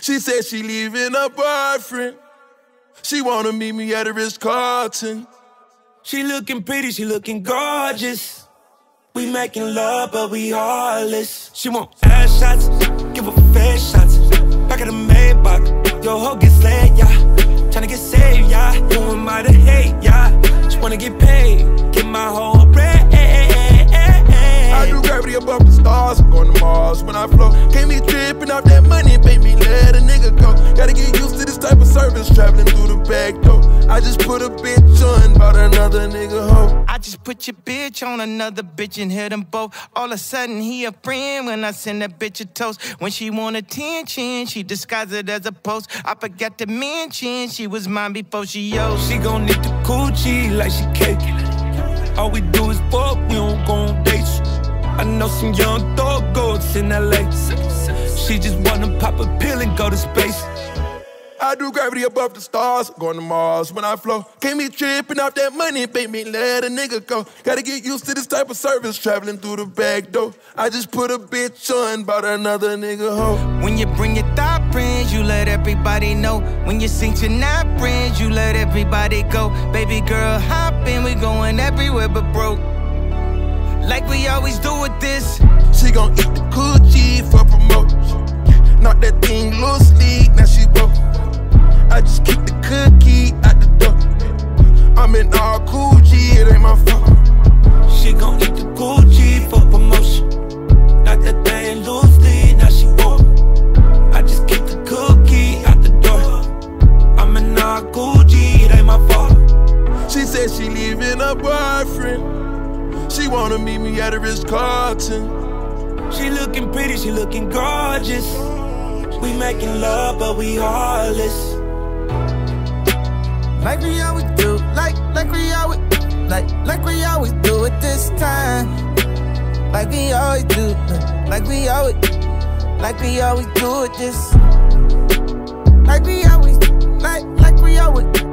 She said she leaving her boyfriend. She wanna meet me at the Ritz-Carlton. She looking pretty, she looking gorgeous. We making love, but we heartless. She want ass shots, give her face shots. Back of the Maybach, yo hoe get slayed, yeah. Tryna get saved, yeah. Who am I to hate, yeah? She wanna get paid, get my whole bread. I do gravity above the stars, I'm going to Mars when I flow. Can't be tripping off that money, make me let a nigga go. Gotta get used to this type of service, traveling through the back door. I just put a bitch on, bought another nigga hoe. I just put your bitch on another bitch and hit them both. All of a sudden he a friend when I send that bitch a toast. When she want attention, she disguise it as a post. I forgot to mention she was mine before she yo. She gon' need the coochie like she cake. All we do is fuck, we don't go on dates. I know some young dog goats in LA. She just wanna pop a pill and go to space. I do gravity above the stars, I'm going to Mars when I flow. Can't be tripping off that money, make me let a nigga go. Gotta get used to this type of service, traveling through the back door. I just put a bitch on, bought another nigga hoe. When you bring your thought friends, you let everybody know. When you sink your not friends, you let everybody go. Baby girl, hop in, we going everywhere but broke. Like we always do with this. She gon' eat the coochie for promotion. Knock that thing loosely, now she broke. I just kick the cookie out the door. I'm in all Gucci, it ain't my fault. She gon' eat the Gucci for promotion. Knock that thing loosely, now she broke. I just kick the cookie out the door. I'm in all Gucci, it ain't my fault. She said she leaving her boyfriend. She wanna meet me at the Ritz-Carlton. She looking pretty, she looking gorgeous. We making love, but we heartless. Like we always do, like we always do it this time. Like we always do, like we always do it this. Like we always, like we always.